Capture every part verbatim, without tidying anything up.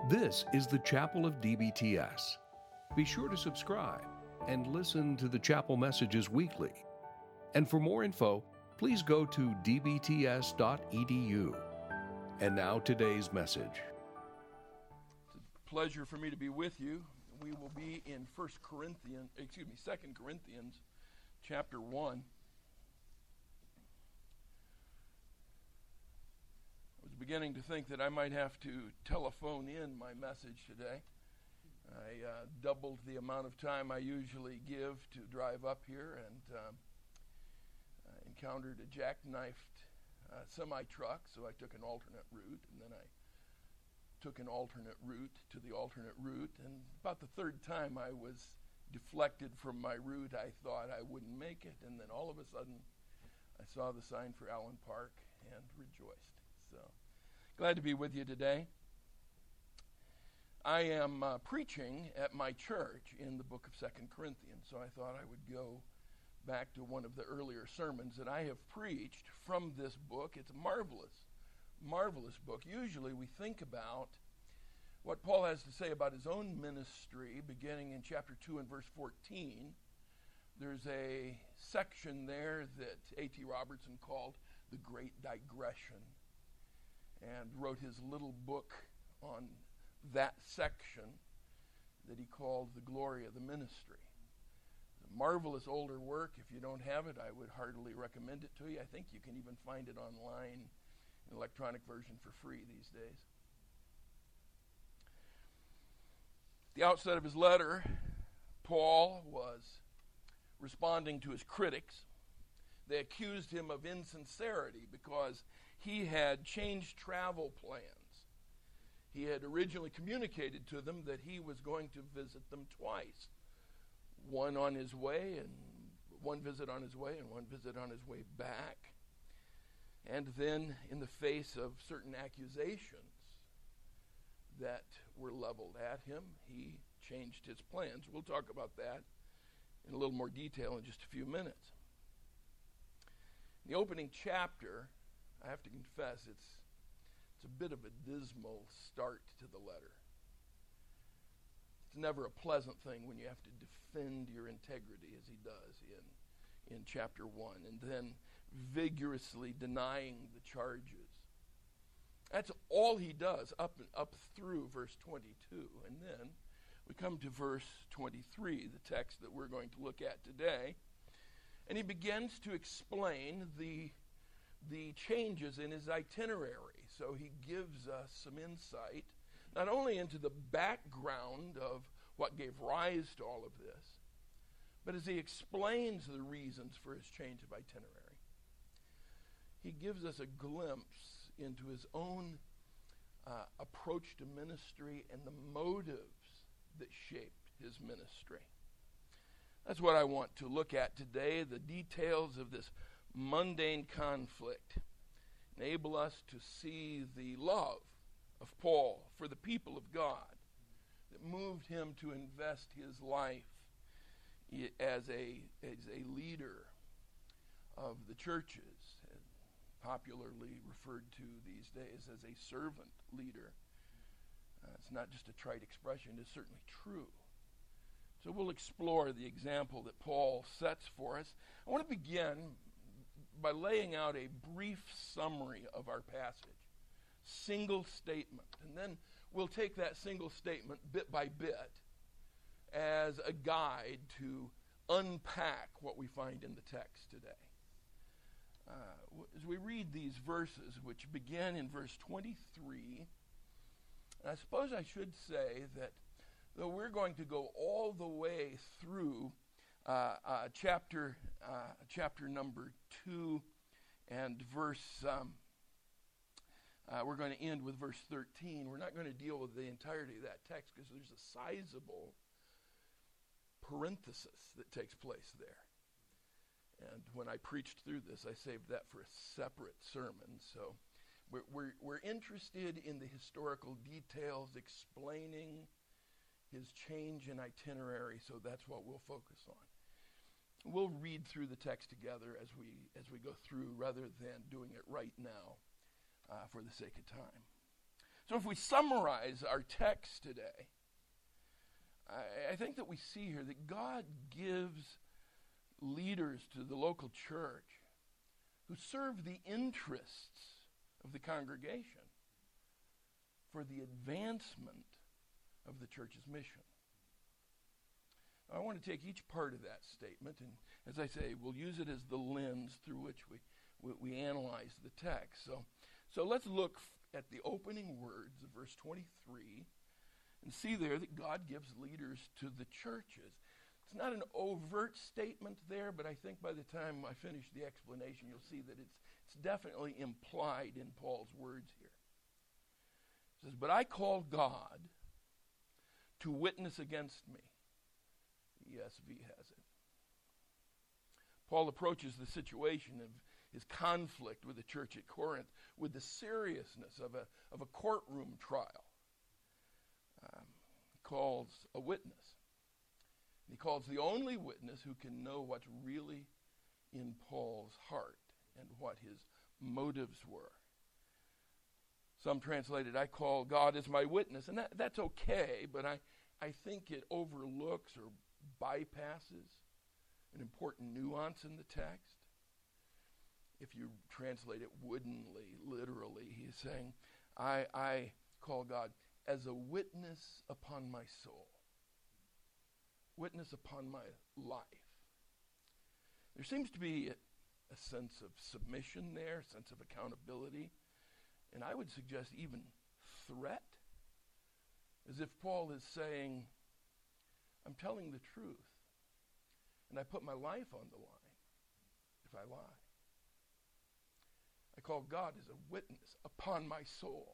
This is the Chapel of D B T S. Be sure to subscribe and listen to the chapel messages weekly. And for more info, please go to d b t s dot e d u. And now today's message. It's a pleasure for me to be with you. We will be in First Corinthians, excuse me, Second Corinthians chapter one. I was beginning to think that I might have to telephone in my message today. I uh, doubled the amount of time I usually give to drive up here, and um, I encountered a jackknifed uh, semi-truck, so I took an alternate route, and then I took an alternate route to the alternate route, and about the third time I was deflected from my route. I thought I wouldn't make it, and then all of a sudden I saw the sign for Allen Park and rejoiced. So glad to be with you today. I am uh, preaching at my church in the book of Second Corinthians, so I thought I would go back to one of the earlier sermons that I have preached from this book. It's a marvelous, marvelous book. Usually we think about what Paul has to say about his own ministry beginning in chapter two and verse fourteen. There's a section there that A T Robertson called The Great Digression, and wrote his little book on that section that he called The Glory of the Ministry. It's a marvelous older work. If you don't have it, I would heartily recommend it to you. I think you can even find it online, an electronic version, for free these days. At the outset of his letter, Paul was responding to his critics. They accused him of insincerity because he had changed travel plans. He had originally communicated to them that he was going to visit them twice. One on his way, and one visit on his way, and one visit on his way back. And then, in the face of certain accusations that were leveled at him, he changed his plans. We'll talk about that in a little more detail in just a few minutes. In the opening chapter, I have to confess, it's it's a bit of a dismal start to the letter. It's never a pleasant thing when you have to defend your integrity, as he does in, in chapter one, and then vigorously denying the charges. That's all he does up and up through verse twenty-two. And then we come to verse twenty-three, the text that we're going to look at today. And he begins to explain the the changes in his itinerary. So he gives us some insight, not only into the background of what gave rise to all of this, but as he explains the reasons for his change of itinerary, he gives us a glimpse into his own uh, approach to ministry and the motives that shaped his ministry. That's what I want to look at today, the details of this mundane conflict. Enable us to see the love of Paul for the people of God that moved him to invest his life as a, as a leader of the churches, popularly referred to these days as a servant leader. Uh, it's not just a trite expression, it's certainly true. So we'll explore the example that Paul sets for us. I want to begin by laying out a brief summary of our passage, single statement, and then we'll take that single statement bit by bit as a guide to unpack what we find in the text today. Uh, as we read these verses, which begin in verse twenty-three, and I suppose I should say that though we're going to go all the way through uh, uh, chapter uh, chapter number two and verse, um, uh, we're going to end with verse thirteen. We're not going to deal with the entirety of that text because there's a sizable parenthesis that takes place there. And when I preached through this, I saved that for a separate sermon. So we're, we're, we're interested in the historical details explaining his change in itinerary, so that's what we'll focus on. We'll read through the text together as we as we go through, rather than doing it right now uh, for the sake of time. So if we summarize our text today, I, I think that we see here that God gives leaders to the local church who serve the interests of the congregation for the advancement of the church's mission. I want to take each part of that statement, and as I say, we'll use it as the lens through which we, we, we analyze the text. So, so let's look f- at the opening words of verse twenty-three and see there that God gives leaders to the churches. It's not an overt statement there, but I think by the time I finish the explanation, you'll see that it's, it's definitely implied in Paul's words here. It says, "But I call God to witness against me." E S V has it. Paul approaches the situation of his conflict with the church at Corinth with the seriousness of a, of a courtroom trial. Um, he calls a witness. He calls the only witness who can know what's really in Paul's heart and what his motives were. Some translated, "I call God as my witness," and that, that's okay, but I, I think it overlooks or bypasses an important nuance in the text. If you translate it woodenly, literally, he's saying, I, I call God as a witness upon my soul, witness upon my life. There seems to be a, a sense of submission there, a sense of accountability, and I would suggest even threat, as if Paul is saying, I'm telling the truth, and I put my life on the line if I lie. I call God as a witness upon my soul.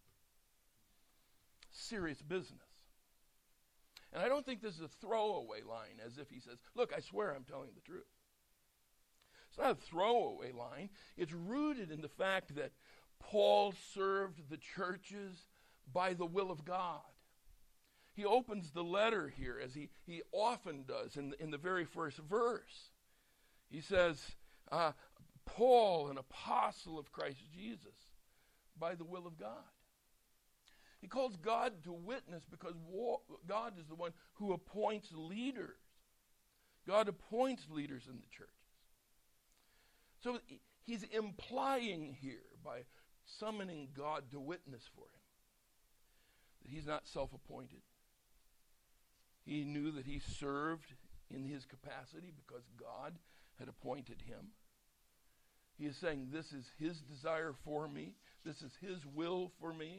Serious business. And I don't think this is a throwaway line, as if he says, look, I swear I'm telling the truth. It's not a throwaway line. It's rooted in the fact that Paul served the churches by the will of God. He opens the letter here, as he, he often does in the, in the very first verse. He says, uh, Paul, an apostle of Christ Jesus, by the will of God. He calls God to witness because war, God is the one who appoints leaders. God appoints leaders in the churches. So he's implying here, by summoning God to witness for him, that he's not self-appointed. He knew that he served in his capacity because God had appointed him. He is saying, this is his desire for me. This is his will for me.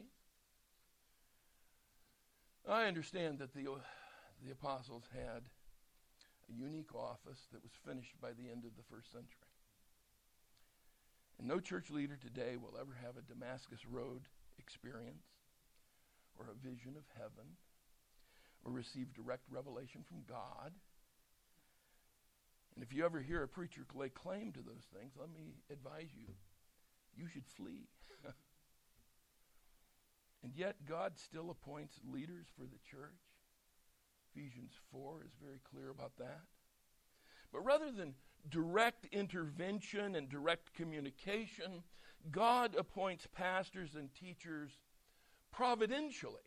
I understand that the, uh, the apostles had a unique office that was finished by the end of the first century. And no church leader today will ever have a Damascus Road experience or a vision of heaven or receive direct revelation from God. And if you ever hear a preacher lay claim to those things, let me advise you, you should flee. And yet God still appoints leaders for the church. Ephesians four is very clear about that. But rather than direct intervention and direct communication, God appoints pastors and teachers providentially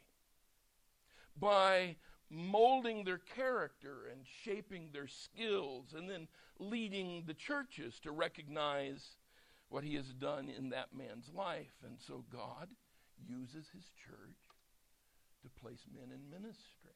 by molding their character and shaping their skills and then leading the churches to recognize what he has done in that man's life. And so God uses his church to place men in ministry.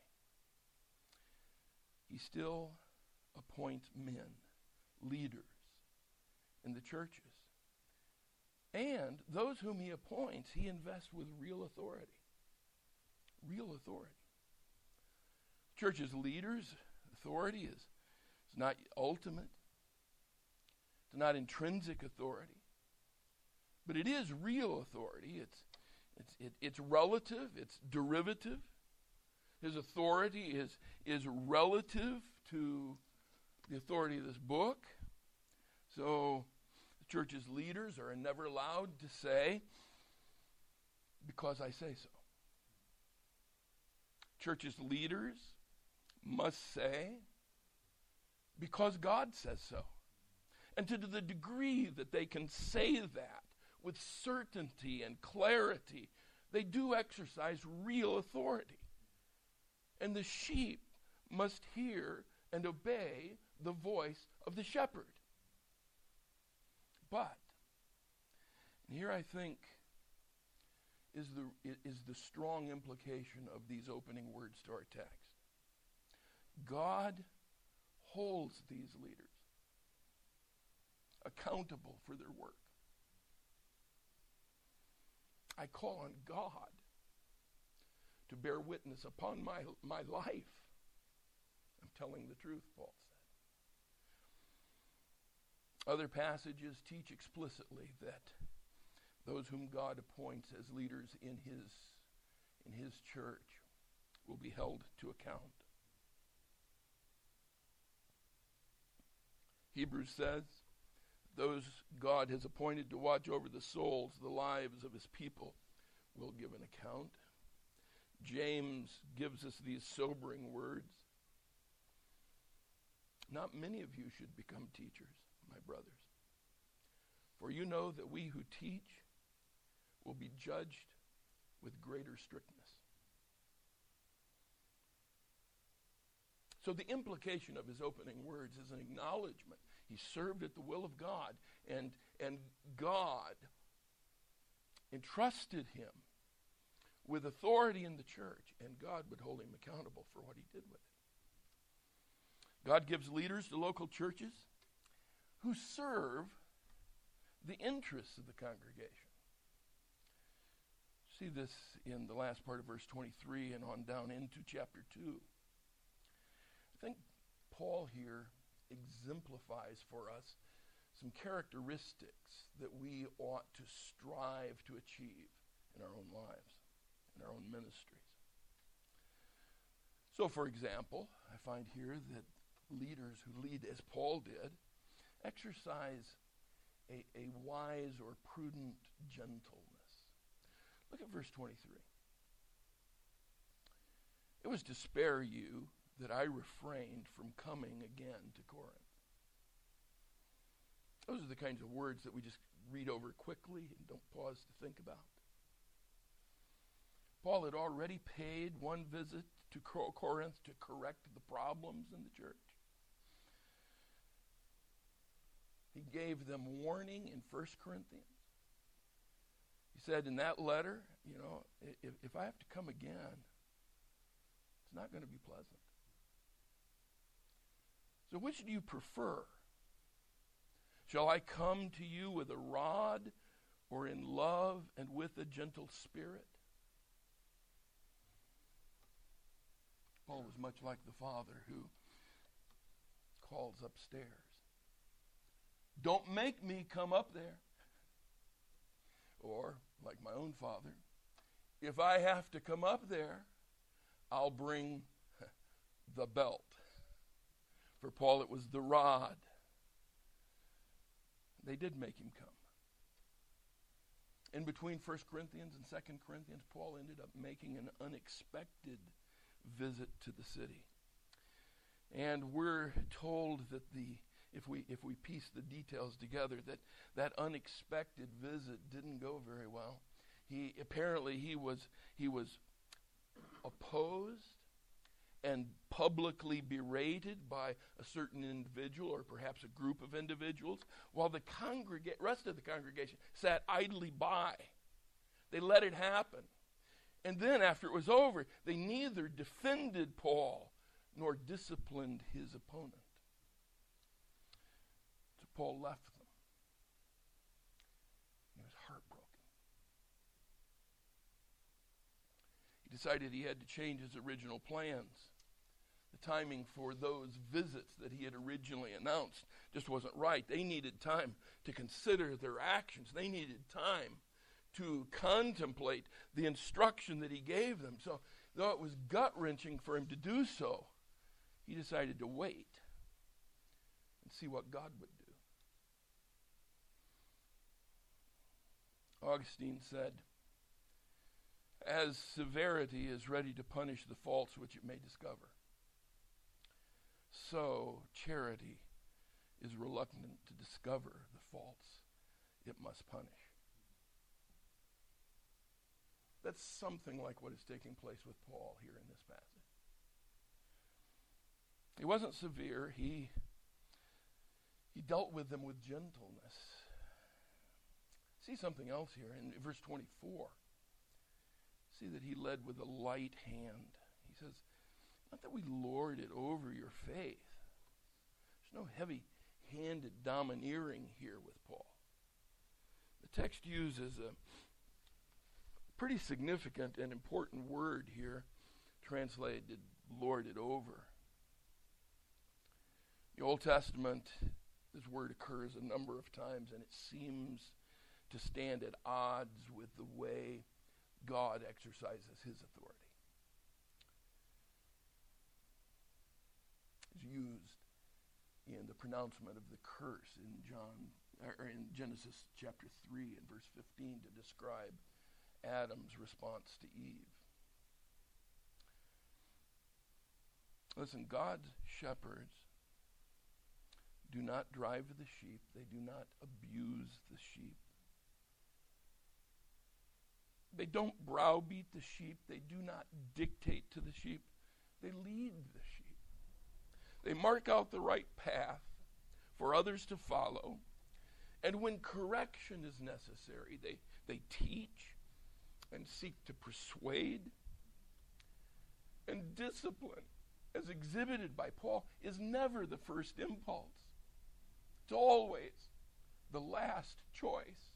He still appoints men, leaders in the churches. And those whom he appoints, he invests with real authority. Real authority. Church's leaders' authority is, is not ultimate. It's not intrinsic authority. But it is real authority. It's It's, it, it's relative, it's derivative. His authority is, is relative to the authority of this book. So the church's leaders are never allowed to say, because I say so. Church's leaders must say, because God says so. And to the degree that they can say that with certainty and clarity, They do exercise real authority. And the sheep must hear and obey the voice of the shepherd. But, and here I think is the, is the strong implication of these opening words to our text. God holds these leaders accountable for their work. I call on God to bear witness upon my, my life. I'm telling the truth, Paul said. Other passages teach explicitly that those whom God appoints as leaders in his, in his church will be held to account. Hebrews says, those God has appointed to watch over the souls, the lives of his people, will give an account. James gives us these sobering words. Not many of you should become teachers, my brothers, for you know that we who teach will be judged with greater strictness. So the implication of his opening words is an acknowledgement. He served at the will of God, and, and God entrusted him with authority in the church, and God would hold him accountable for what he did with it. God gives leaders to local churches who serve the interests of the congregation. See this in the last part of verse twenty-three and on down into chapter two. I think Paul here exemplifies for us some characteristics that we ought to strive to achieve in our own lives, in our own ministries. So, for example, I find here that leaders who lead as Paul did exercise a, a wise or prudent gentleness. Look at verse twenty-three. It was to spare you that I refrained from coming again to Corinth. Those are the kinds of words that we just read over quickly and don't pause to think about. Paul had already paid one visit to Corinth to correct the problems in the church. He gave them warning in First Corinthians. He said in that letter, you know, if, if I have to come again, it's not going to be pleasant. So which do you prefer? Shall I come to you with a rod, or in love and with a gentle spirit? Paul was much like the father who calls upstairs. Don't make me come up there. Or, like my own father, if I have to come up there, I'll bring the belt. For Paul, it was the rod. They did make him come. In between First Corinthians and Second Corinthians, Paul ended up making an unexpected visit to the city. And we're told that the if we if we piece the details together, that that unexpected visit didn't go very well. He apparently he was he was opposed and publicly berated by a certain individual, or perhaps a group of individuals, while the congrega- rest of the congregation sat idly by. They let it happen. And then after it was over, they neither defended Paul nor disciplined his opponent. So Paul left them. He was heartbroken. He decided he had to change his original plans. The timing for those visits that he had originally announced just wasn't right. They needed time to consider their actions. They needed time to contemplate the instruction that he gave them. So, though it was gut-wrenching for him to do so, he decided to wait and see what God would do. Augustine said, as severity is ready to punish the faults which it may discover, so charity is reluctant to discover the faults it must punish. That's something like what is taking place with Paul here in this passage. He wasn't severe. He, he dealt with them with gentleness. See something else here in verse twenty-four. See that he led with a light hand. He says, not that we lord it over your faith. There's no heavy-handed domineering here with Paul. The text uses a pretty significant and important word here, translated lorded over. The Old Testament, this word occurs a number of times, and it seems to stand at odds with the way God exercises his authority. It's used in the pronouncement of the curse in John or in Genesis chapter three and verse fifteen to describe Adam's response to Eve. Listen, God's shepherds do not drive the sheep. They do not abuse the sheep. They don't browbeat the sheep. They do not dictate to the sheep. They lead the sheep. They mark out the right path for others to follow. And when correction is necessary, they, they teach and seek to persuade. And discipline, as exhibited by Paul, is never the first impulse. It's always the last choice.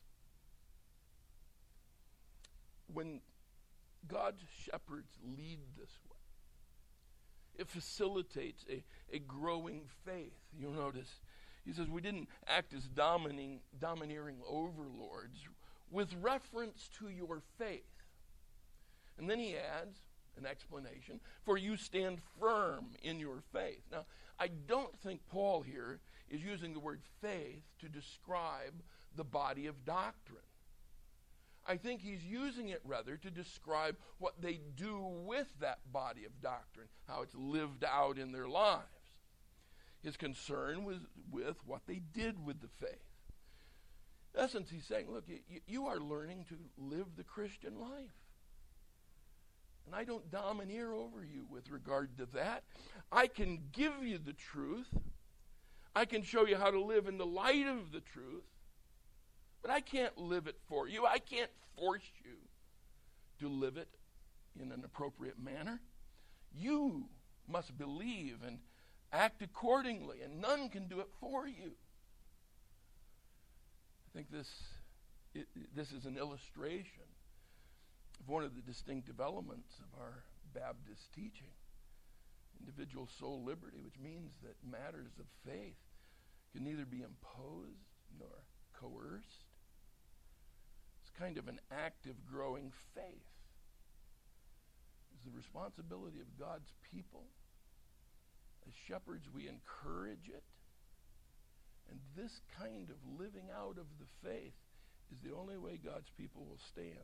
When God's shepherds lead this way, it facilitates a, a growing faith. You'll notice, he says, we didn't act as domineering, domineering overlords with reference to your faith. And then he adds an explanation, for you stand firm in your faith. Now, I don't think Paul here is using the word faith to describe the body of doctrine. I think he's using it rather to describe what they do with that body of doctrine, how it's lived out in their lives. His concern was with what they did with the faith. In essence, he's saying, look, you, you are learning to live the Christian life. And I don't domineer over you with regard to that. I can give you the truth. I can show you how to live in the light of the truth. But I can't live it for you. I can't force you to live it in an appropriate manner. You must believe and act accordingly, and none can do it for you. I think this, it, this is an illustration of one of the distinctive elements of our Baptist teaching, individual soul liberty, which means that matters of faith can neither be imposed nor coerced. It's kind of an active, growing faith. It's the responsibility of God's people. As shepherds, we encourage it. And this kind of living out of the faith is the only way God's people will stand.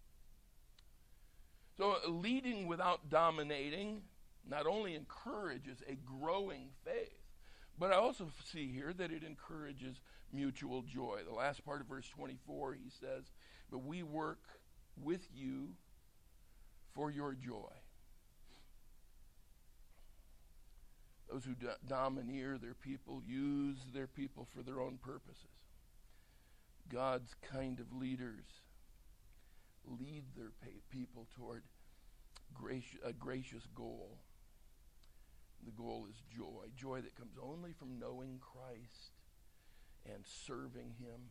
So leading without dominating not only encourages a growing faith, but I also see here that it encourages mutual joy. The last part of verse twenty-four, he says, but we work with you for your joy. Those who do- domineer their people use their people for their own purposes. God's kind of leaders lead their pa- people toward graci- a gracious goal. The goal is joy, joy that comes only from knowing Christ and serving him.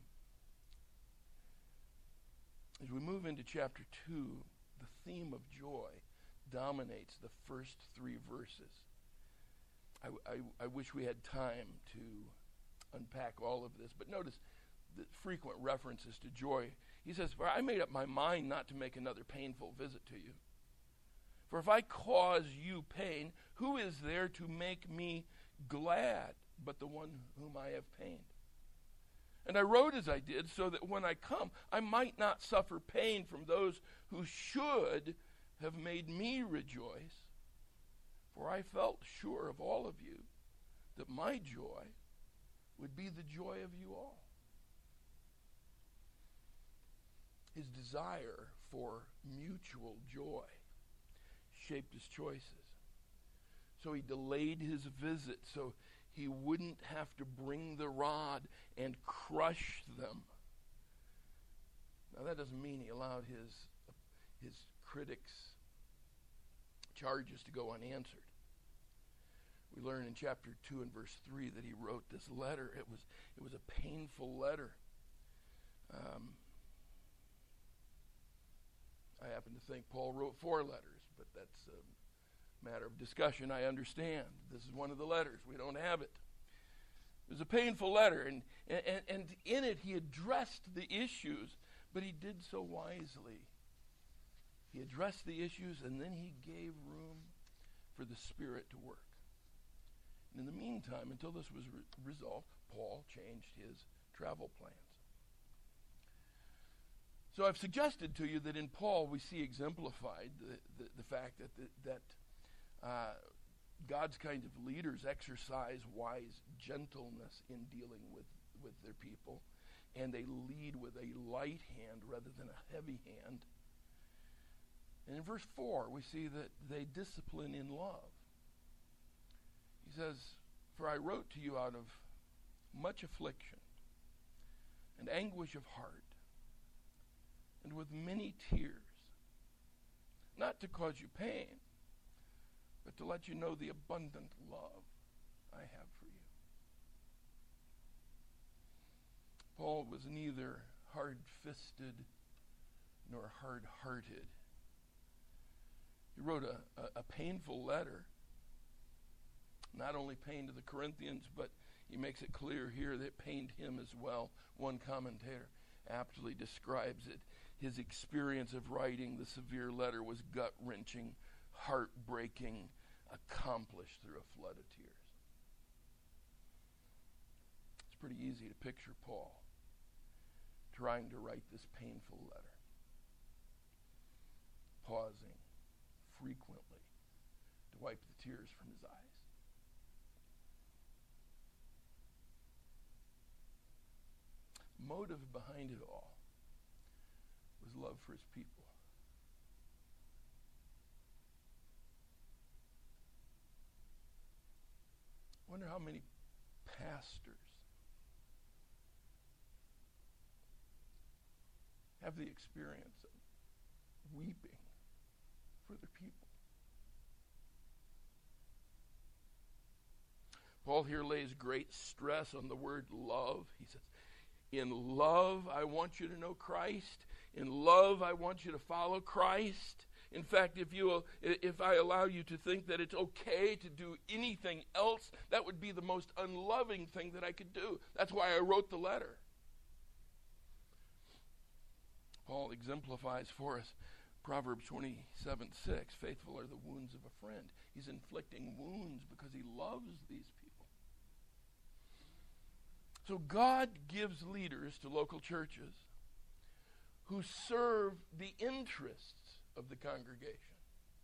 As we move into chapter two, the theme of joy dominates the first three verses. I, I, I wish we had time to unpack all of this, but notice the frequent references to joy. He says, for I made up my mind not to make another painful visit to you. For if I cause you pain, who is there to make me glad but the one whom I have pained? And I wrote as I did, so that when I come, I might not suffer pain from those who should have made me rejoice. For I felt sure of all of you that my joy would be the joy of you all. his desire for mutual joy shaped his choices. So he delayed his visit so he wouldn't have to bring the rod and crush them. Now that doesn't mean he allowed his his critics' charges to go unanswered. We learn in chapter two and verse three that he wrote this letter. It was it was a painful letter. Um, I happen to think Paul wrote four letters, but that's a matter of discussion. I understand. This is one of the letters. We don't have it. It was a painful letter, and, and, and in it he addressed the issues, but he did so wisely. He addressed the issues, and then he gave room for the Spirit to work. And in the meantime, until this was re- resolved, Paul changed his travel plans. So I've suggested to you that in Paul we see exemplified the, the, the fact that, the, that uh, God's kind of leaders exercise wise gentleness in dealing with, with their people, and they lead with a light hand rather than a heavy hand. And in verse four, we see that they discipline in love. He says, "For I wrote to you out of much affliction and anguish of heart, and with many tears, not to cause you pain, but to let you know the abundant love I have for you." Paul was neither hard-fisted nor hard-hearted. He wrote a, a, a painful letter, not only pain to the Corinthians, but he makes it clear here that it pained him as well. One commentator aptly describes it. His experience of writing the severe letter was gut-wrenching, heartbreaking, accomplished through a flood of tears. It's pretty easy to picture Paul trying to write this painful letter, pausing frequently to wipe the tears from his eyes. Motive behind it all was love for his people. I wonder how many pastors have the experience of weeping for their people. Paul here lays great stress on the word love. He says, in love, I want you to know Christ. In love, I want you to follow Christ. In fact, if you, if I allow you to think that it's okay to do anything else, that would be the most unloving thing that I could do. That's why I wrote the letter. Paul exemplifies for us Proverbs twenty-seven six, faithful are the wounds of a friend. He's inflicting wounds because he loves these people. So God gives leaders to local churches who serve the interests of the congregation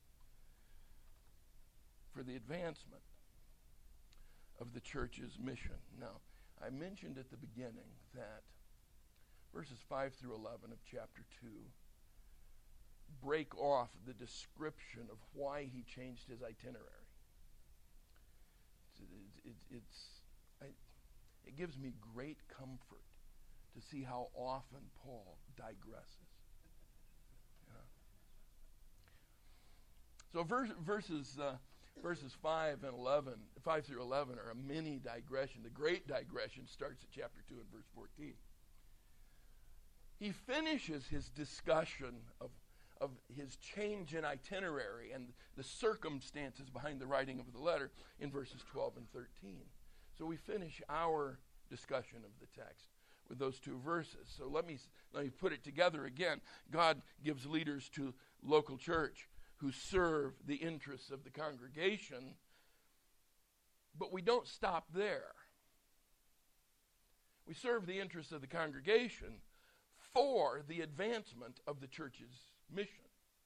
for the advancement of the church's mission. Now, I mentioned at the beginning that verses five through eleven of chapter two break off the description of why he changed his itinerary. It's, it, it, it's, I, it gives me great comfort to see how often Paul digresses. Yeah. So verse, verses uh, verses five and eleven, five through eleven are a mini digression. The great digression starts at chapter two and verse fourteen. He finishes his discussion of of his change in itinerary and the circumstances behind the writing of the letter in verses twelve and thirteen. So we finish our discussion of the text with those two verses. So let me let me put it together again. God gives leaders to local church who serve the interests of the congregation, but we don't stop there. We serve the interests of the congregation for the advancement of the church's mission.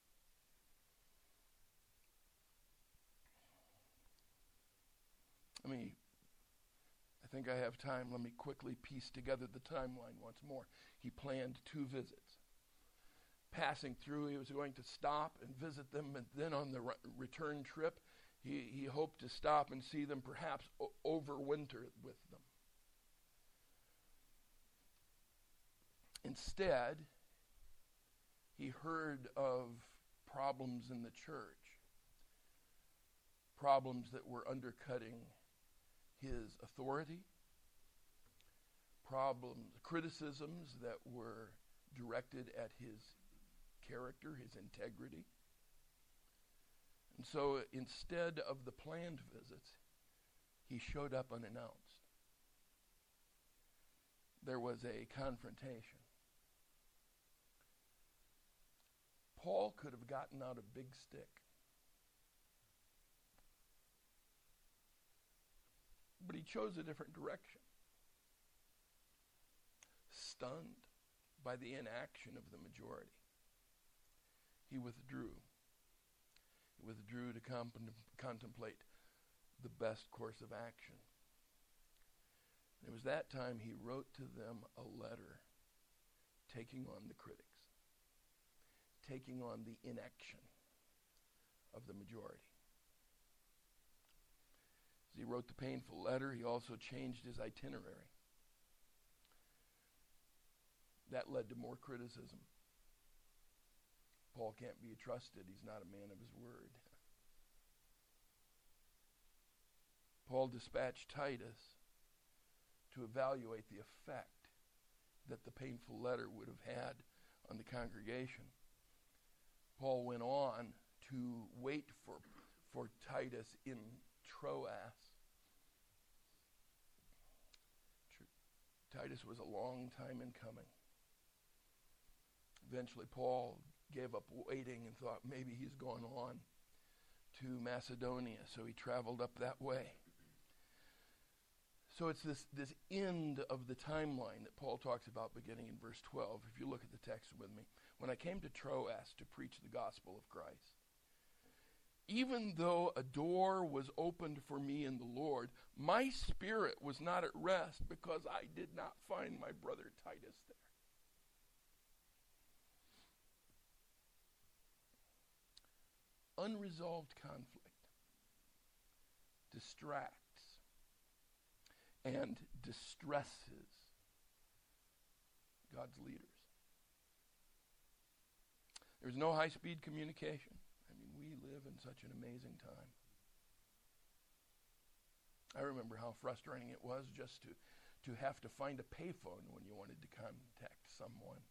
Let me, I think I have time. Let me quickly piece together the timeline once more. He planned two visits. passing through, he was going to stop and visit them, and then on the re- return trip, he, he hoped to stop and see them, perhaps o- overwinter with them. Instead, he heard of problems in the church, problems that were undercutting his authority, problems, criticisms that were directed at his character, his integrity. And so instead of the planned visits, he showed up unannounced. There was a confrontation. Paul could have gotten out a big stick. But he chose a different direction. Stunned by the inaction of the majority, he withdrew. He withdrew to comp- contemplate the best course of action. And it was that time he wrote to them a letter taking on the critics, taking on the inaction of the majority. As he wrote the painful letter, he also changed his itinerary. That led to more criticism. Paul can't be trusted. He's not a man of his word. Paul dispatched Titus to evaluate the effect that the painful letter would have had on the congregation. Paul went on to wait for, for Titus in Troas. Tr- Titus was a long time in coming. Eventually, Paul gave up waiting and thought maybe he's gone on to Macedonia, so he traveled up that way. So it's this, this end of the timeline that Paul talks about beginning in verse twelve. If you look at the text with me. When I came to Troas to preach the gospel of Christ, even though a door was opened for me in the Lord, my spirit was not at rest because I did not find my brother Titus there. Unresolved conflict distracts and distresses God's leaders. There's no high-speed communication. I mean, we live in such an amazing time. I remember how frustrating it was just to, to have to find a payphone when you wanted to contact someone.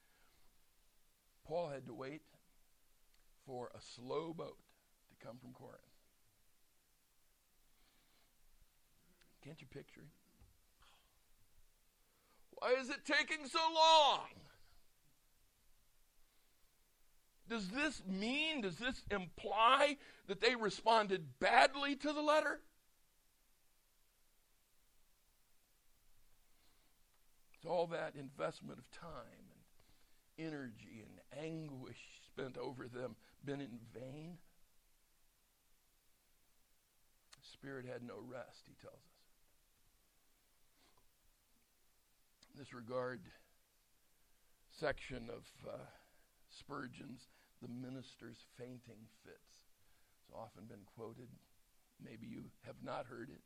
Paul had to wait for a slow boat to come from Corinth. Can't you picture it? Why is it taking so long? Does this mean, does this imply that they responded badly to the letter? It's all that investment of time and energy and anguish spent over them been in vain? The Spirit had no rest, he tells us. In this regard, section of uh, Spurgeon's The Minister's Fainting Fits. It's often been quoted. Maybe you have not heard it.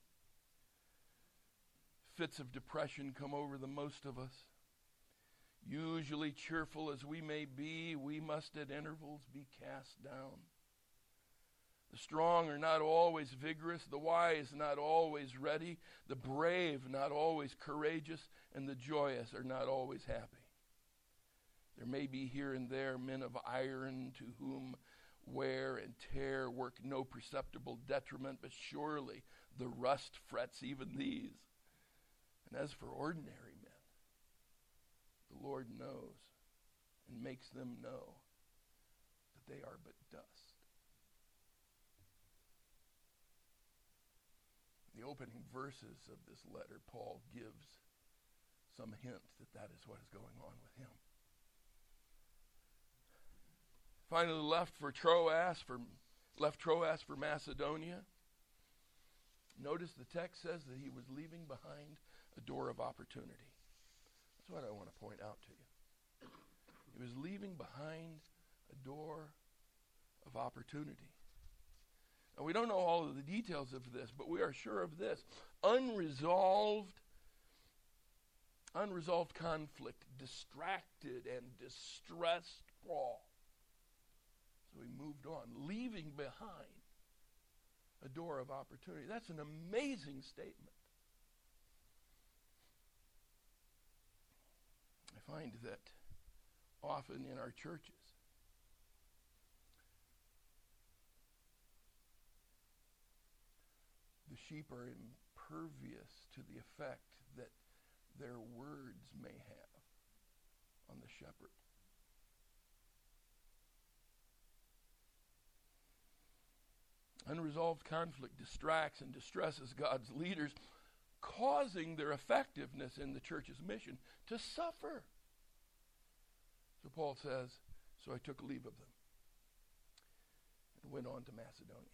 Fits of depression come over the most of us. Usually cheerful as we may be, we must at intervals be cast down. The strong are not always vigorous, the wise not always ready, the brave not always courageous, and the joyous are not always happy. There may be here and there men of iron to whom wear and tear work no perceptible detriment, but surely the rust frets even these. And as for ordinary men, the Lord knows and makes them know that they are but dust. In the opening verses of this letter, Paul gives some hint that that is what is going on with him. Finally left for Troas, for left Troas for Macedonia. Notice the text says that he was leaving behind a door of opportunity. That's what I want to point out to you. He was leaving behind a door of opportunity. Now, we don't know all of the details of this, but we are sure of this. Unresolved, unresolved conflict distracted and distressed Paul. So he moved on, leaving behind a door of opportunity. That's an amazing statement. I find that often in our churches, the sheep are impervious to the effect that their words may have on the shepherd. Unresolved conflict distracts and distresses God's leaders, causing their effectiveness in the church's mission to suffer. So Paul says, so I took leave of them and went on to Macedonia.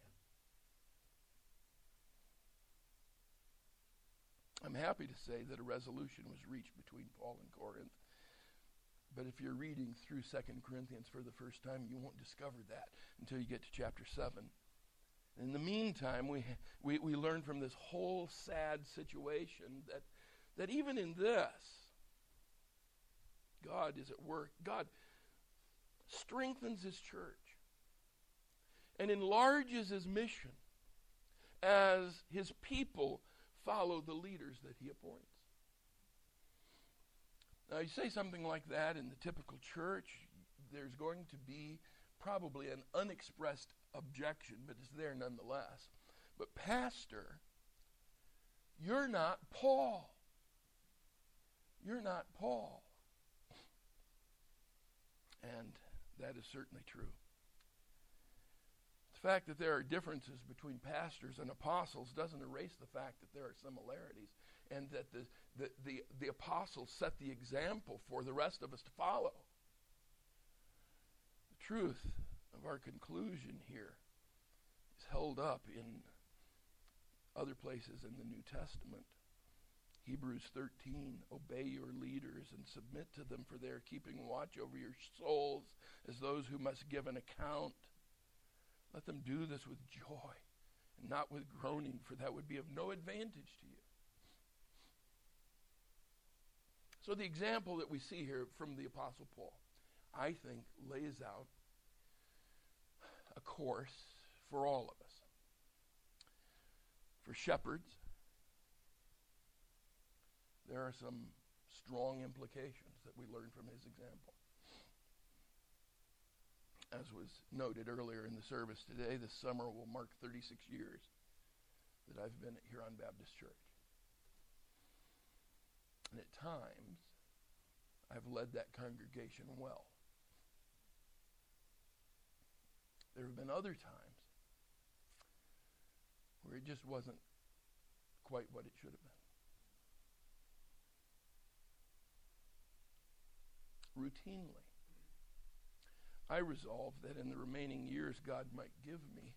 I'm happy to say that a resolution was reached between Paul and Corinth. But if you're reading through Second Corinthians for the first time, you won't discover that until you get to chapter seven. In the meantime, we, we, we learn from this whole sad situation that, that even in this, God is at work. God strengthens his church and enlarges his mission as his people follow the leaders that he appoints. Now, you say something like that in the typical church, there's going to be probably an unexpressed objection, but it's there nonetheless. But pastor, you're not Paul. You're not Paul. And that is certainly true. The fact that there are differences between pastors and apostles doesn't erase the fact that there are similarities, and that the, the, the, the apostles set the example for the rest of us to follow. The truth of our conclusion here is held up in other places in the New Testament. Hebrews thirteen, obey your leaders and submit to them, for they are keeping watch over your souls as those who must give an account. Let them do this with joy and not with groaning, for that would be of no advantage to you. So the example that we see here from the Apostle Paul, I think, lays out a course for all of us. For shepherds, there are some strong implications that we learn from his example. As was noted earlier in the service today, this summer will mark thirty-six years that I've been at Huron Baptist Church. And at times, I've led that congregation well. There have been other times where it just wasn't quite what it should have been. Routinely, I resolve that in the remaining years God might give me,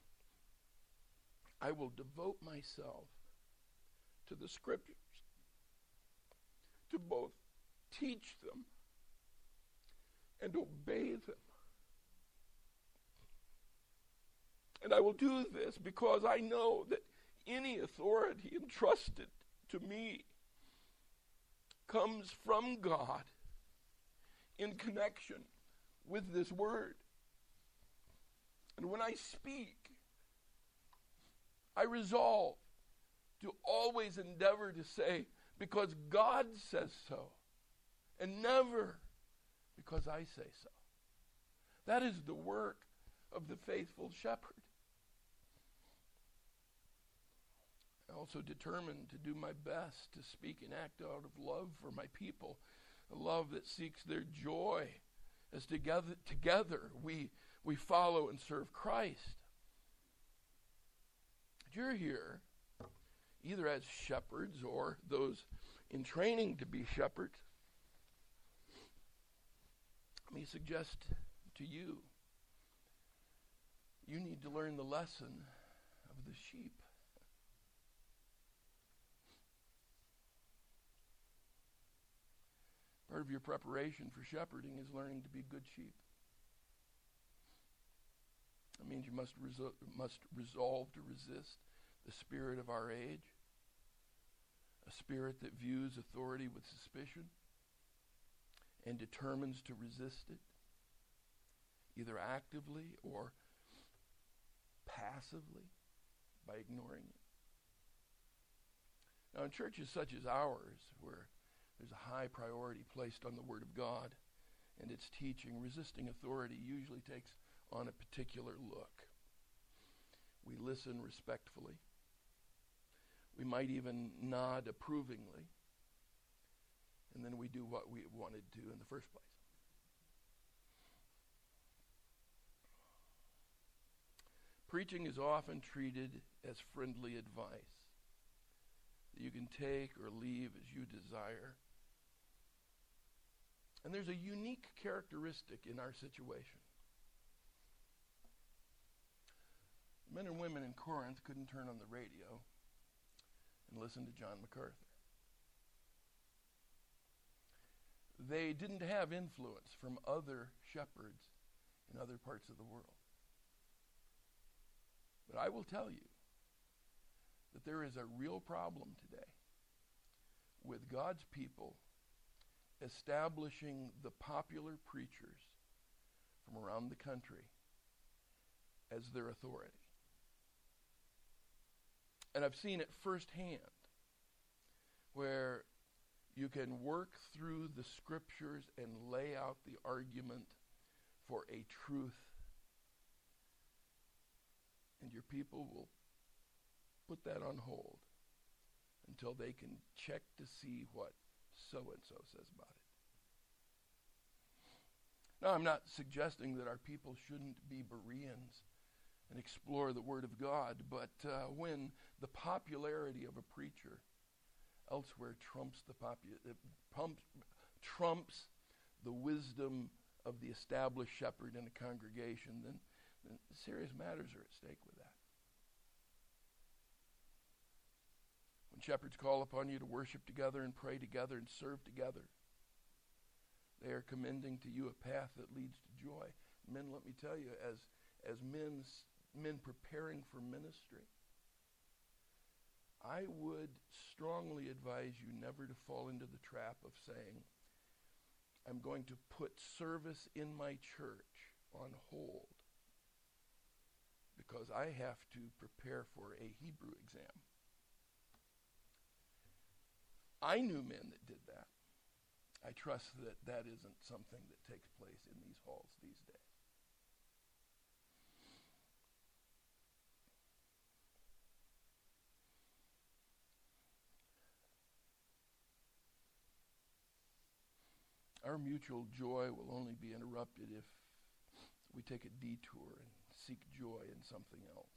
I will devote myself to the Scriptures, to both teach them and obey them. And I will do this because I know that any authority entrusted to me comes from God in connection with this word. And when I speak, I resolve to always endeavor to say, because God says so, and never because I say so. That is the work of the faithful shepherd. I also determined to do my best to speak and act out of love for my people, a love that seeks their joy, as together together we we follow and serve Christ. You're here either as shepherds or those in training to be shepherds. Let me suggest to you, you need to learn the lesson of the sheep. Part of your preparation for shepherding is learning to be good sheep. That means you must, resol- must resolve to resist the spirit of our age, a spirit that views authority with suspicion and determines to resist it, either actively or passively by ignoring it. Now, in churches such as ours, where there's a high priority placed on the Word of God and its teaching, resisting authority usually takes on a particular look. We listen respectfully. We might even nod approvingly. And then we do what we wanted to in the first place. Preaching is often treated as friendly advice that you can take or leave as you desire. And there's a unique characteristic in our situation. Men and women in Corinth couldn't turn on the radio and listen to John MacArthur. They didn't have influence from other shepherds in other parts of the world. But I will tell you that there is a real problem today with God's people establishing the popular preachers from around the country as their authority. And I've seen it firsthand, where you can work through the scriptures and lay out the argument for a truth, and your people will put that on hold until they can check to see what so-and-so says about it. Now, I'm not suggesting that our people shouldn't be Bereans and explore the Word of God, but uh, when the popularity of a preacher elsewhere trumps the popu- uh, pumps, trumps the wisdom of the established shepherd in a congregation, then, then serious matters are at stake with that. When shepherds call upon you to worship together and pray together and serve together, they are commending to you a path that leads to joy. Men, let me tell you, as as men, men preparing for ministry, I would strongly advise you never to fall into the trap of saying, I'm going to put service in my church on hold because I have to prepare for a Hebrew exam. I knew men that did that. I trust that that isn't something that takes place in these halls these days. Our mutual joy will only be interrupted if we take a detour and seek joy in something else.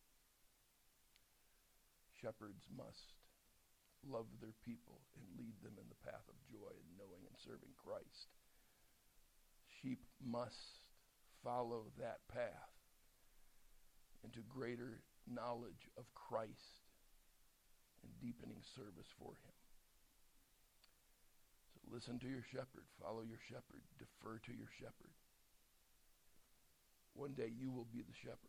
Shepherds must love their people and lead them in the path of joy in knowing and serving Christ. Sheep must follow that path into greater knowledge of Christ and deepening service for him. So listen to your shepherd, follow your shepherd, defer to your shepherd. One day you will be the shepherd.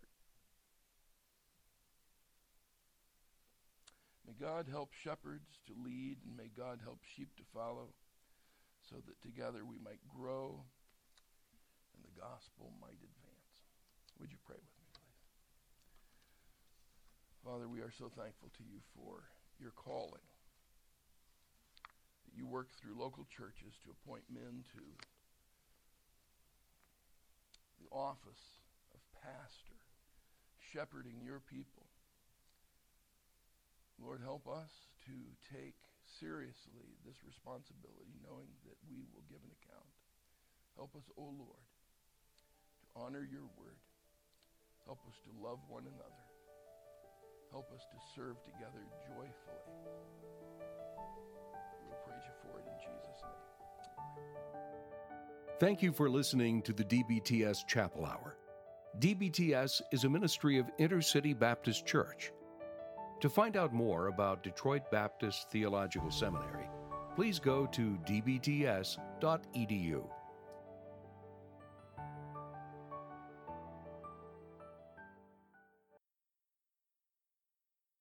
May God help shepherds to lead, and may God help sheep to follow, so that together we might grow and the gospel might advance. Would you pray with me, please? Father, we are so thankful to you for your calling, that you work through local churches to appoint men to the office of pastor, shepherding your people. Lord, help us to take seriously this responsibility, knowing that we will give an account. Help us, O Lord, to honor your word. Help us to love one another. Help us to serve together joyfully. We'll praise you for it in Jesus' name. Amen. Thank you for listening to the D B T S Chapel Hour. D B T S is a ministry of Intercity Baptist Church. To find out more about Detroit Baptist Theological Seminary, please go to d b t s dot e d u.